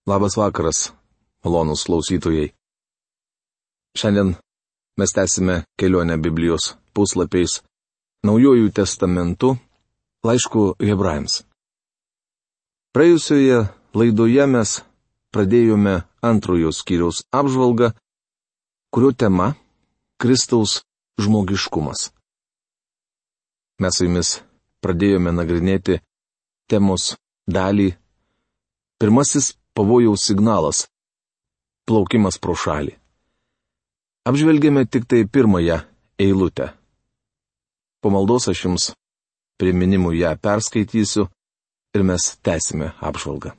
Labas vakaras, malonūs klausytojai. Šiandien mes tęsime kelionę Biblijos puslapiais Naujuoju testamentu, laišku Hebrajams. Praėjusioje laidoje mes pradėjome antrojo skyriaus apžvalgą, kurio tema - Kristaus žmogiškumas. Mes su jumis pradėjome nagrinėti temos dalį. Pirmasis pavojaus signalas - plaukimas pro šalį. Apžvelgėme tik tai pirmąją eilutę. Po maldos aš jums priminimų ją perskaitysiu ir mes tęsime apžvalgą.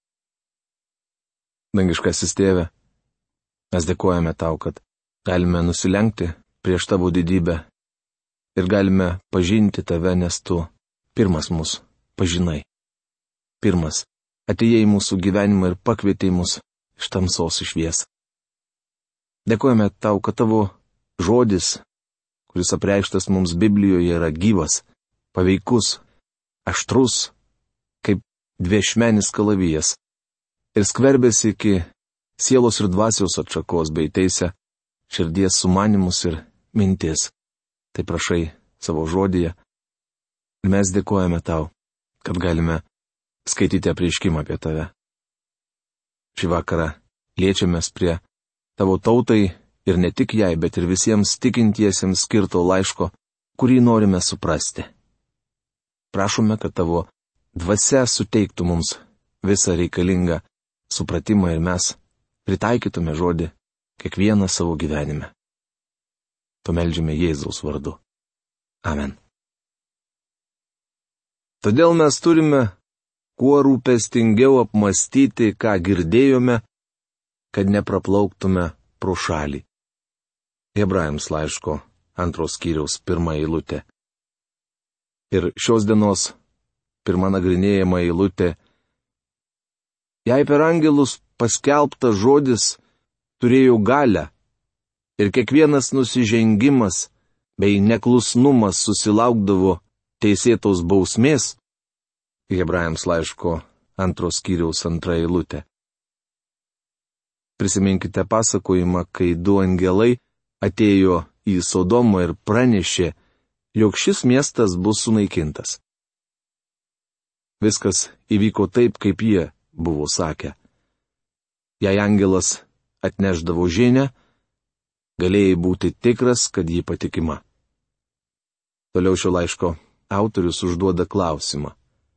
Dangiškasis Tėve, mes dėkojame Tau, kad galime nusilenkti prieš Tavo didybę ir galime pažinti Tave, nes Tu pirmas mus pažinai. Pirmas atėjai į mūsų gyvenimą ir pakvietei mus iš tamsos į šviesą. Dėkojame Tau, kad Tavo žodis, kuris apreikštas mums Biblijoje, yra gyvas, paveikus, aštrus, kaip dviašmenis kalavijas, ir skverbėsi iki sielos ir dvasios atšakos bei teisę širdies sumanimus ir mintis. Tai prašai savo žodyje. Ir mes dėkojame Tau, kad galime skaityti apreiškimą apie Tave. Šį vakarą liečiamės prie Tavo tautai ir ne tik jai, bet ir visiems tikintiesiems skirto laiško, kurį norime suprasti. Prašome, kad Tavo dvasia suteiktų mums visą reikalingą supratimą ir mes pritaikytume žodį kiekvieną savo gyvenime. Pameldžiame Jėzaus vardu. Amen. Todėl mes turime kuo rūpestingiau apmąstyti, ką girdėjome, kad nepraplauktume pro šalį. Hebrajams laiško 2 skyriaus 1 eilutė. Ir šios dienos pirma nagrinėjama eilutė. Jei per angelus paskelbtas žodis turėjo galią ir kiekvienas nusižengimas bei neklusnumas susilaukdavo teisėtos bausmės, Hebrajams laiško 2 skyriaus 2 eilutė. Prisiminkite pasakojimą, kai du angelai atėjo į Sodomą ir pranešė, jog šis miestas bus sunaikintas. Viskas įvyko taip, kaip jie buvo sakę. Jei angelas atnešdavo žinią, galėjai būti tikras, kad ji patikima. Toliau šio laiško autorius užduoda klausimą.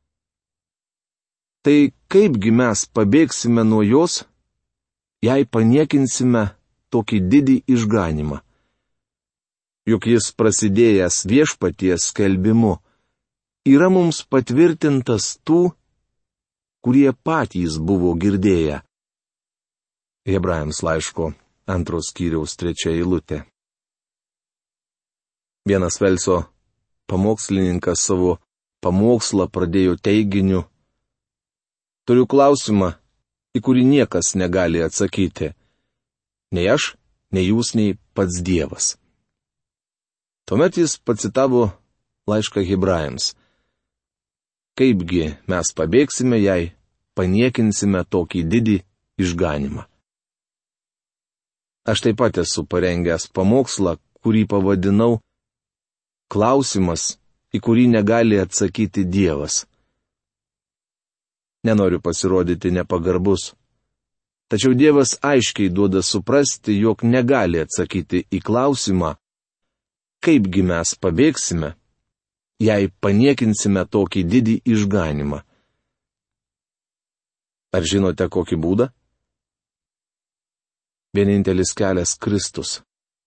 Tai kaipgi mes pabėgsime nuo jos, jei paniekinsime tokį didį išganimą? Juk jis prasidėjęs Viešpaties skelbimu yra mums patvirtintas tų, kurie patys buvo girdėję. Hebrajams laiško 2 skyriaus 3 eilutė. Vienas Velso pamokslininkas savo pamokslą pradėjo teiginiu: Turiu klausimą, į kurį niekas negali atsakyti. Nei aš, nei jūs, nei pats Dievas. Tuomet jis pacitavo laišką Hebrajams. Kaipgi mes pabėgsime, jei paniekinsime tokį didį išganimą? Aš taip pat esu parengęs pamokslą, kurį pavadinau Klausimas, į kurį negali atsakyti Dievas. Nenoriu pasirodyti nepagarbus. Tačiau Dievas aiškiai duoda suprasti, jog negali atsakyti į klausimą, kaipgi mes pabėgsime, jei paniekinsime tokį didį išganimą. Ar žinote kokį būdą? Vienintelis kelias Kristus.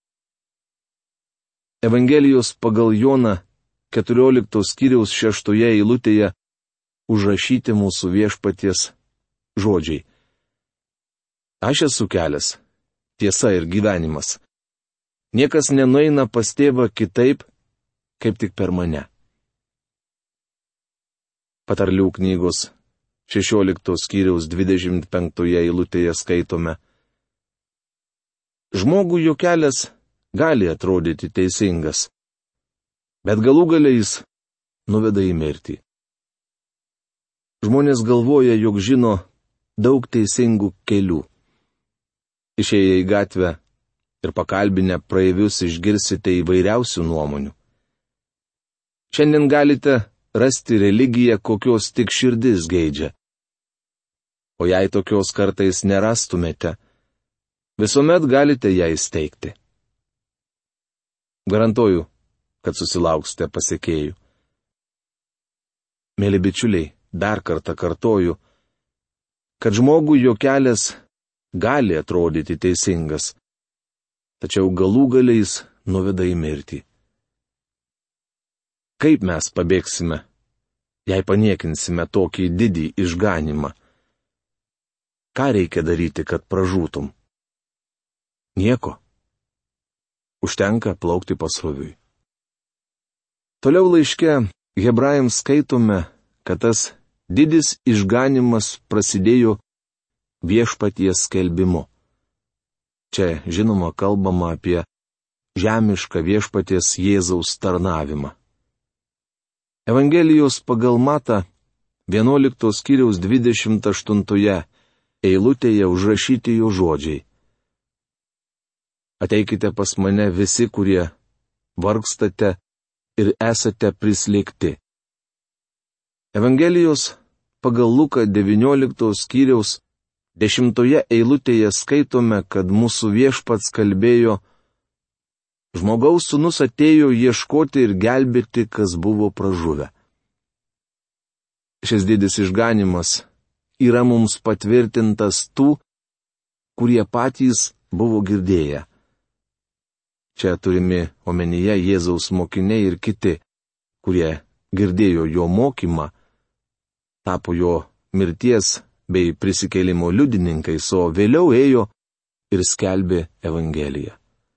Evangelijos pagal Joną 14 skyriaus 6 eilutėje užrašyti mūsų Viešpaties žodžiai. Aš esu kelias, tiesa ir gyvenimas. Niekas nenueina pas Tėvą kitaip, kaip tik per mane. Patarlių knygos 16 skyriaus 25 eilutėje skaitome. Žmogui jo kelias gali atrodyti teisingas, bet galų gale jis nuveda į mirtį. Žmonės galvoja, jog žino daug teisingų kelių. Išėję į gatvę ir pakalbinę praeivius išgirsite įvairiausių nuomonių. Šiandien galite rasti religiją, kokios tik širdis geidžia. O jei tokios kartais nerastumėte, visuomet galite ją įsteigti. Garantuoju, kad susilauksite pasekėjų. Mėly bičiuliai, dar kartą kartoju, kad žmogui jo kelias gali atrodyti teisingas, tačiau galų galiais nuveda į mirtį. Kaip mes pabėgsime, jei paniekinsime tokį didį išganimą? Ką reikia daryti, kad pražūtum? Nieko. Užtenka plaukti pasroviui. Toliau laiške Hebrajams skaitome, kad tas didis išganimas prasidėjo viešpaties skelbimu. Čia, žinoma, kalbama apie žemišką viešpaties Jėzaus tarnavimą. Evangelijos pagal Matą 11 skyriaus 28 eilutėje užrašyti jo žodžiai. Ateikite pas mane visi, kurie vargstate ir esate prislėgti. Evangelijos pagal Luką 19 skyriaus 10 eilutėje skaitome, kad mūsų viešpats kalbėjo: Žmogaus sūnus atėjo ieškoti ir gelbėti, kas buvo pražuvę. Šis didis išganimas yra mums patvirtintas tų, kurie patys buvo girdėję. Čia turimi omenyje Jėzaus mokiniai ir kiti, kurie girdėjo jo mokymą, tapo jo mirties bei prisikėlimo liudininkais, o vėliau ėjo ir skelbė Evangeliją.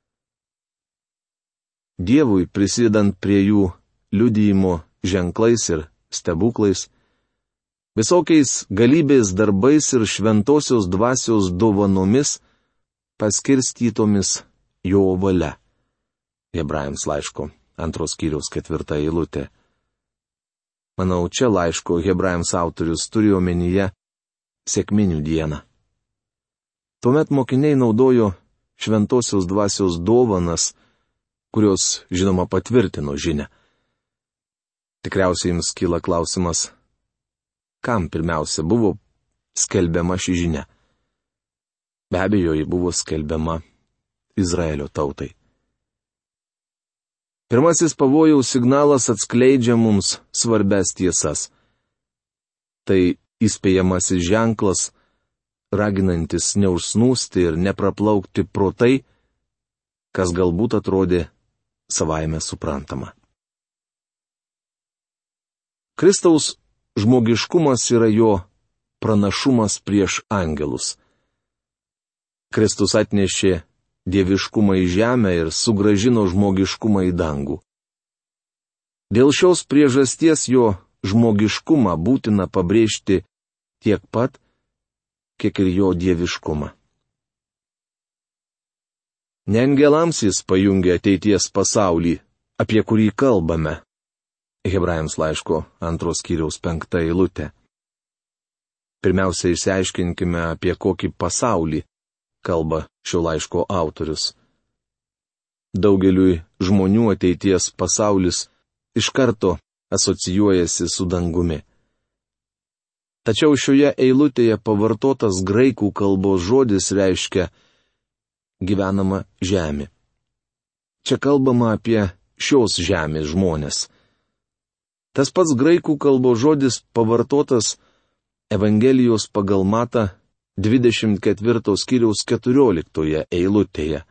Dievui prisidant prie jų liudijimo ženklais ir stebuklais, visokiais galybės darbais ir šventosios dvasios dovanomis, paskirstytomis jo valia. Hebrajams laiško 2 skyriaus 4 eilutė. Manau, čia laiško Hebrajams autorius turi omenyje sekminių dieną. Tuomet mokiniai naudojo šventosios dvasios dovanas, kurios, žinoma, patvirtino žinią. Tikriausiai jums kyla klausimas, kam pirmiausia buvo skelbiama ši žinia? Be abejo, ji buvo skelbiama Izraelio tautai. Pirmasis pavojaus signalas atskleidžia mums svarbias tiesas. Tai įspėjamasis ženklas, raginantis neužsnūsti ir nepraplaukti pro tai, kas galbūt atrodė savaime suprantama. Kristaus žmogiškumas yra jo pranašumas prieš angelus. Kristus atnešė dieviškumą į žemę ir sugrąžino žmogiškumą į dangų. Dėl šios priežasties jo žmogiškumą būtina pabrėžti tiek pat, kiek ir jo dieviškumą. Ne angelams jis pajungė ateities pasaulį, apie kurį kalbame. Hebrajams laiško 2 skyriaus 5 eilutė. Pirmiausia, išsiaiškinkime, apie kokį pasaulį kalba šio laiško autorius. Daugeliui žmonių ateities pasaulis iš karto asocijuojasi su dangumi. Tačiau šioje eilutėje pavartotas graikų kalbos žodis reiškia gyvenama žemė. Čia kalbama apie šios žemės žmonės. Tas pats graikų kalbos žodis pavartotas Evangelijos pagal Matą 24 skyriaus 14 eilutėje.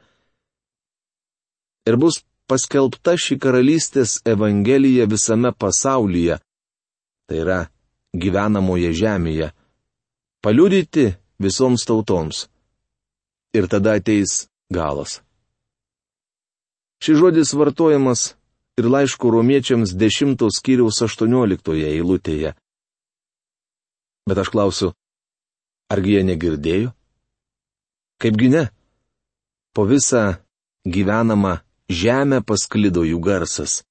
Ir bus paskelbta ši karalystės Evangelija visame pasaulyje, tai yra gyvenamoje žemėje, paliudyti visoms tautoms. Ir tada ateis galas. Šis žodis vartojamas ir laiško romiečiams 10 skyriaus 18 eilutėje. Bet aš klausiu, argi jie negirdėjo? Kaipgi ne? Po visą gyvenamą žemę pasklido jų garsas.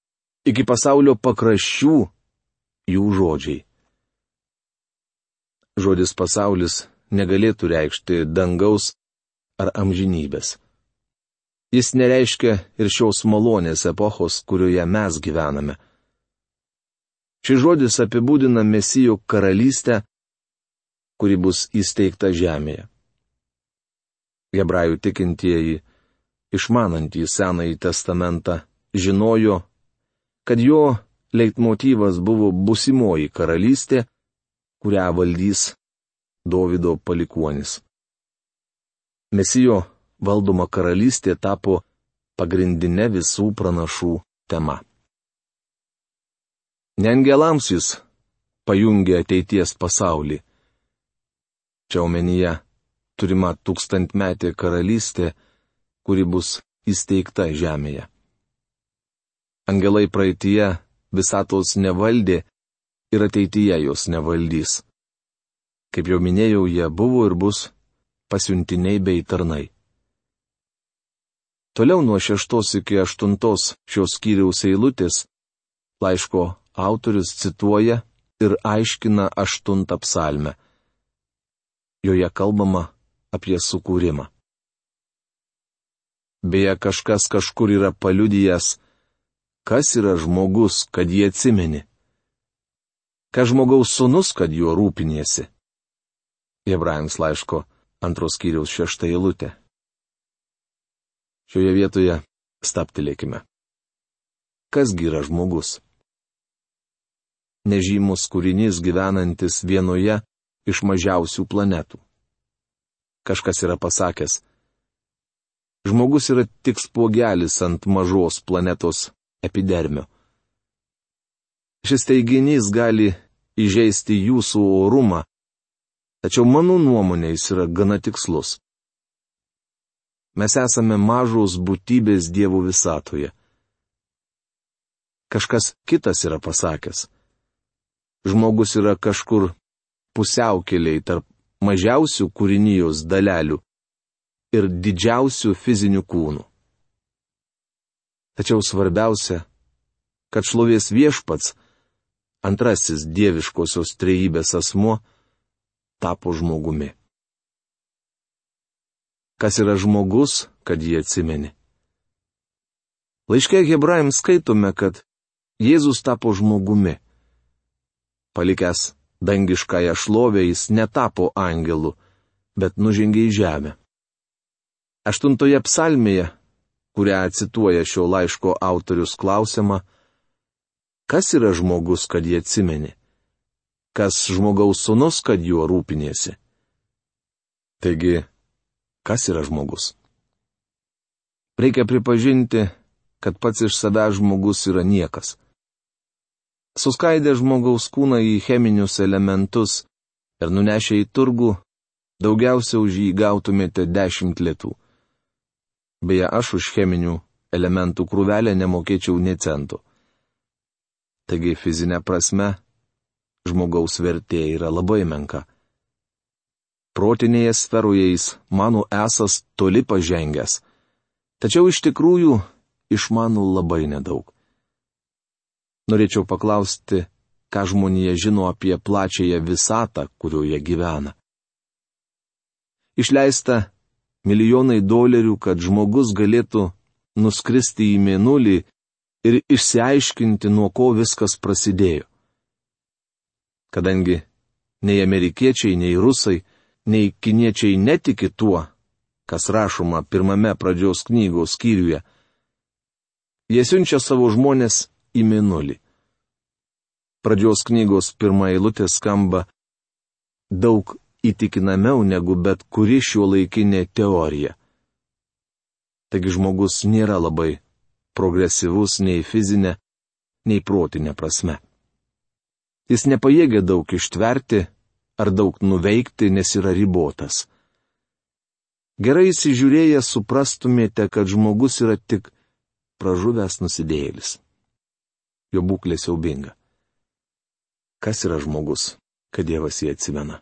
Iki pasaulio pakraščių jų žodžiai. Žodis pasaulis negalėtų reikšti dangaus ar amžinybės. Jis nereiškia ir šios malonės epochos, kurioje mes gyvename. Šis žodis apibūdina Mesijo karalystę, kuri bus įsteigta žemėje. Hebrajų tikintieji, išmanantys Senąjį testamentą, žinojo, kad jo leitmotyvas buvo būsimoji karalystė, kurią valdys Dovydo palikuonis. Mesijo valdoma karalystė tapo pagrindinė visų pranašų tema. Ne angelams jis pajungė ateities pasaulį. Čia omenyje turima 1000-metė karalystė, kuri bus įsteigta žemėje. Angelai praeityje visatos nevaldė ir ateityje jos nevaldys. Kaip jau minėjau, jie buvo ir bus pasiuntiniai bei tarnai. Toliau nuo 6 iki 8 šios skyriaus eilutės laiško autorius cituoja ir aiškina 8 psalmę. Joje kalbama apie sukūrimą. Beje, kažkas kažkur yra paliudijęs, kas yra žmogus, kad jį atsimeni. Kas žmogaus sūnus, kad juo rūpiniesi. Hebrajams laiško 2 skyriaus 6 eilutė. Šioje vietoje stabtelėkime. Kasgi yra žmogus? Nežymus kūrinys gyvenantis vienoje iš mažiausių planetų. Kažkas yra pasakęs, žmogus yra tik spuogelis ant mažos planetos epidermio. Šis teiginys gali įžeisti jūsų orumą, tačiau mano nuomonė jis yra gana tikslus. Mes esame mažos būtybės Dievo visatoje. Kažkas kitas yra pasakęs. Žmogus yra kažkur pusiaukelėj tarp mažiausių kūrinijos dalelių ir didžiausių fizinių kūnų. Tačiau svarbiausia, kad šlovės Viešpats, antrasis dieviškosios trejybės asmuo, tapo žmogumi. Kas yra žmogus, kad jį atsimeni? Laiške Hebrajams skaitome, kad Jėzus tapo žmogumi. Palikęs dangiškąją šlovę jis netapo angelu, bet nužengė į žemę. 8 psalmėje, kurią cituoja šio laiško autorius, klausiama, kas yra žmogus, kad jį atsimeni? Kas žmogaus sūnus, kad juo rūpiniesi? Taigi, kas yra žmogus? Reikia pripažinti, kad pats iš savęs žmogus yra niekas. Suskaidę žmogaus kūną į cheminius elementus ir nunešę į turgų, daugiausia už jį gautumėte 10 litų. Beje, aš už cheminių elementų krūvelę nemokėčiau nė cento. Taigi fizinė prasme, žmogaus vertė yra labai menka. Protinėje sferoje jis mano esas toli pažengęs, tačiau iš tikrųjų išmano labai nedaug. Norėčiau paklausti, ką žmonija žino apie plačiąją visatą, kurioje gyvena. Išleista milijonai dolerių, kad žmogus galėtų nuskristi į mėnulį ir išsiaiškinti, nuo ko viskas prasidėjo. Kadangi nei amerikiečiai, nei rusai, nei kiniečiai netiki tuo, kas rašoma 1 pradžios knygos skyriuje, jie siunčia savo žmones į mėnulį. Pradžios knygos 1 eilutė skamba daug įtikinamiau negu bet kuri šiuolaikinė teorija. Taigi žmogus nėra labai progresyvus nei fizinė, nei protinė prasme. Jis nepajėgia daug ištverti ar daug nuveikti, nes yra ribotas. Gerai įsižiūrėję suprastumėte, kad žmogus yra tik pražuvęs nusidėjėlis. Jo būklė siaubinga. Kas yra žmogus, kad Dievas jį atsimena?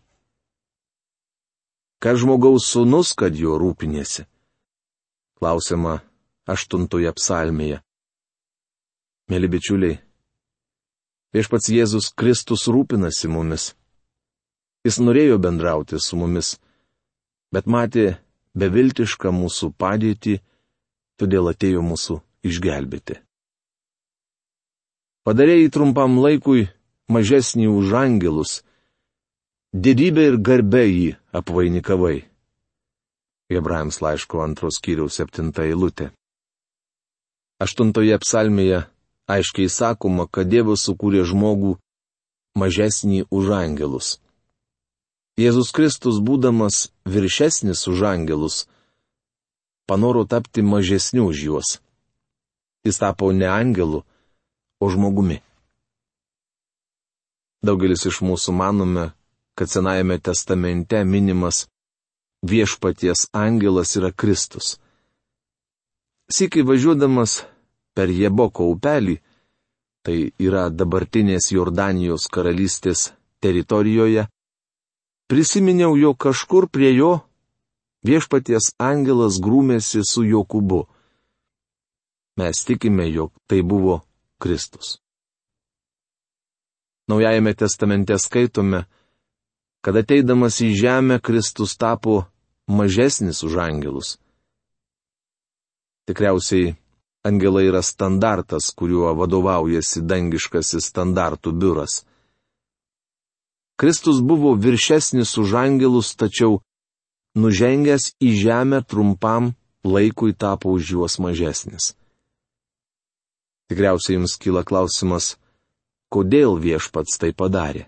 Kas žmogaus sūnus, kad juo rūpiniesi? Klausiama 8 psalmėje. Mėly bičiuliai, Viešpats Jėzus Kristus rūpinasi mumis. Jis norėjo bendrauti su mumis, bet matė beviltišką mūsų padėtį, todėl atėjo mūsų išgelbėti. Padarėjai trumpam laikui mažesnį už angelus, didybę ir garbę jį apvainikavai. Hebrajams laiško 2 skyriaus 7 eilutė. 8 psalmėje aiškiai sakoma, kad Dievas sukūrė žmogų mažesnį už angelus. Jėzus Kristus, būdamas viršesnis už angelus, panoro tapti mažesniu už juos. Jis tapo ne angelu, o žmogumi. Daugelis iš mūsų manome, kad Senajame testamente minimas viešpaties angelas yra Kristus. Sykį važiuodamas per Jeboko upelį, tai yra dabartinės Jordanijos karalystės teritorijoje, prisiminiau, jog kažkur prie jo viešpaties angelas grūmėsi su Jokūbu. Mes tikime, jog tai buvo Kristus. Naujajame testamente skaitome, kad ateidamas į žemę Kristus tapo mažesnis už angelus. Tikriausiai angelai yra standartas, kuriuo vadovaujasi dangiškasis standartų biuras. Kristus buvo viršesnis už angelus, tačiau nužengęs į žemę trumpam laikui tapo už juos mažesnis. Tikriausiai jums kyla klausimas, kodėl viešpats tai padarė?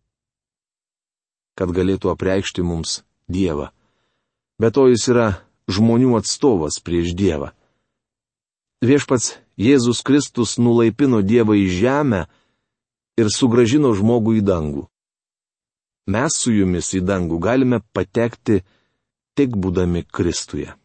Kad galėtų apreikšti mums Dievą. Be to jis yra žmonių atstovas prieš Dievą. Viešpats Jėzus Kristus nulaipino Dievą į žemę ir sugrąžino žmogų į dangų. Mes su jumis į dangų galime patekti tik būdami Kristuje.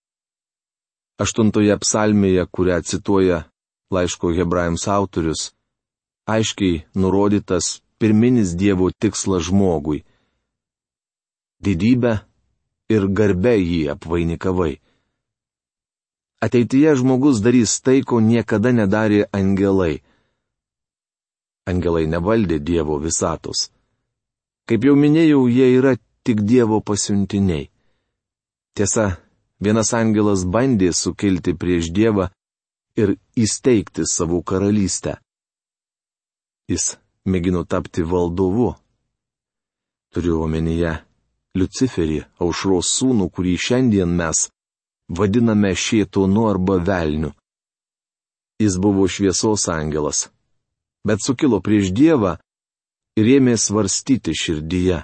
8 psalmėje, kurią cituoja laiško Hebrajams autorius, aiškiai nurodytas pirminis Dievo tikslas žmogui. Didybę ir garbę jį apvainikavai. Ateityje žmogus darys tai, ko niekada nedarė angelai. Angelai nevaldė Dievo visatos. Kaip jau minėjau, jie yra tik Dievo pasiuntiniai. Tiesa, vienas angelas bandė sukilti prieš Dievą ir įsteigti savo karalystę. Jis mėgino tapti valdovu. Turiu omenyje Liuciferį, aušros sūnų, kurį šiandien mes vadiname šėtonu arba velniu. Jis buvo šviesos angelas, bet sukilo prieš Dievą ir ėmė svarstyti širdyje.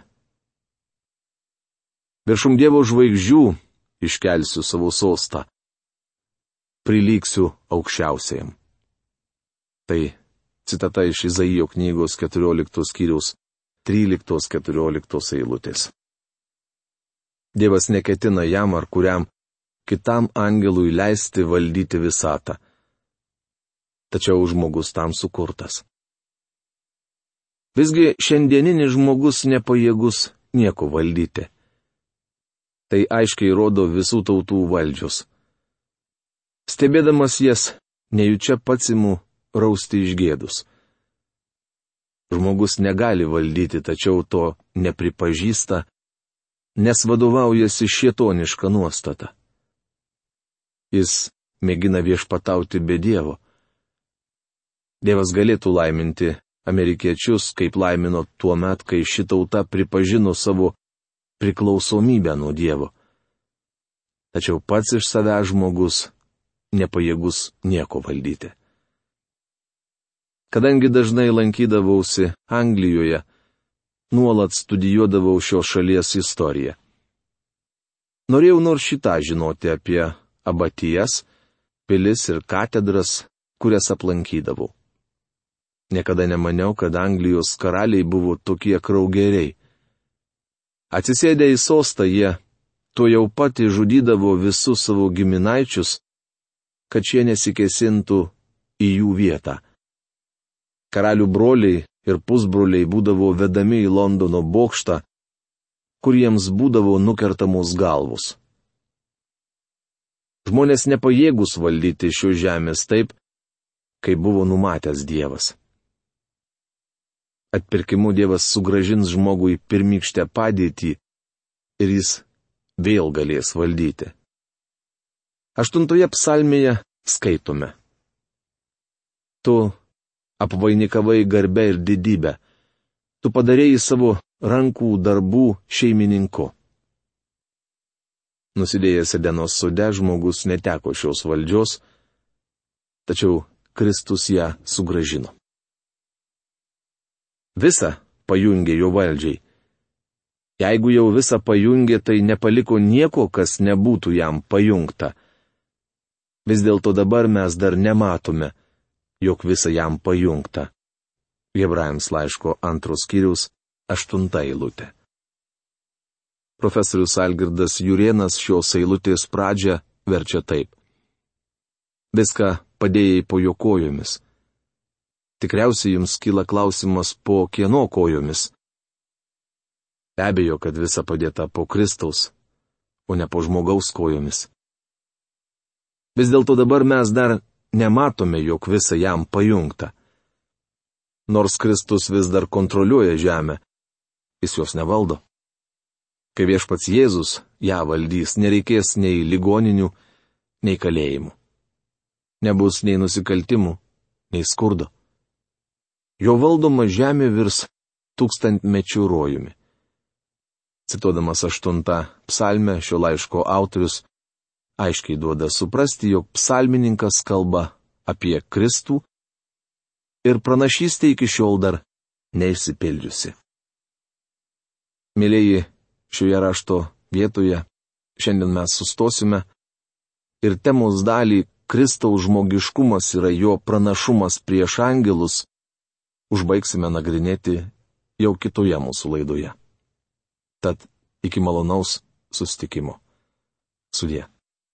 Viršum Dievo žvaigždžių iškelsiu savo sostą. Prilyksiu aukščiausiajam. Tai citata iš Izaijo knygos 14 skyriaus 13-14 eilutės. Dievas neketina jam ar kuriam kitam angelui leisti valdyti visatą. Tačiau žmogus tam sukurtas. Visgi šiandieninis žmogus nepajėgus nieko valdyti. Tai aiškiai rodo visų tautų valdžios. Stebėdamas jas, nejučia pats imu rausti iš gėdos. Žmogus negali valdyti, tačiau to nepripažįsta, nes vadovaujasi šėtoniška nuostata. Jis mėgina viešpatauti be Dievo. Dievas galėtų laiminti amerikiečius, kaip laimino tuo met, kai ši tauta pripažino savo priklausomybę nuo Dievo. Tačiau pats iš savęs žmogus nepajėgus nieko valdyti. Kadangi dažnai lankydavausi Anglijoje, nuolat studijuodavau šios šalies istoriją. Norėjau nors šitą žinoti apie abatijas, pilis ir katedras, kurias aplankydavau. Niekada nemaniau, kad Anglijos karaliai buvo tokie kraugeriai. Atsisėdę į sostą jie tuojau pat žudydavo visus savo giminaičius, kad šie nesikėsintų į jų vietą. Karalių broliai ir pusbroliai būdavo vedami į Londono bokštą, kur jiems būdavo nukertamos galvos. Žmonės nepajėgus valdyti šios žemės taip, kaip buvo numatęs Dievas. Atpirkimu Dievas sugražins žmogui pirmykštę padėtį ir jis vėl galės valdyti. 8 psalmėje skaitome. Tu apvainikavai garbę ir didybę. Tu padarėjai savo rankų darbų šeimininku. Nusidėjęs Edeno sode žmogus neteko šios valdžios, tačiau Kristus ją sugražino. Visa pajungė jo valdžiai. Jeigu jau visą pajungė, tai nepaliko nieko, kas nebūtų jam pajungta. Vis dėlto dabar mes dar nematome, jog visa jam pajungta. Hebrajams laiško 2 skyriaus 8 eilutė. Profesorius Algirdas Jurėnas šios eilutės pradžią verčia taip. Viską padėjai po jo kojomis. Tikriausiai jums kyla klausimas, po kieno kojomis. Be abejo, kad visa padėta po Kristaus, o ne po žmogaus kojomis. Vis dėlto dabar mes dar nematome, jog visa jam pajungta. Nors Kristus vis dar kontroliuoja žemę, jis jos nevaldo. Kai Viešpats Jėzus ją valdys, nereikės nei ligoninių, nei kalėjimų. Nebus nei nusikaltimų, nei skurdo. Jo valdoma žemė virs 1000-mečių rojumi. Cituodamas 8 psalmę, šio laiško autorius aiškiai duoda suprasti, jog psalmininkas kalba apie Kristų ir pranašystė iki šiol dar neišsipildžiusi. Mėlyji, šioje rašto vietoje šiandien mes sustosime ir temos dalį Kristaus žmogiškumas yra jo pranašumas prieš angelus užbaigsime nagrinėti jau kitoje mūsų laidoje. Tad iki malonaus susitikimo. Sudie.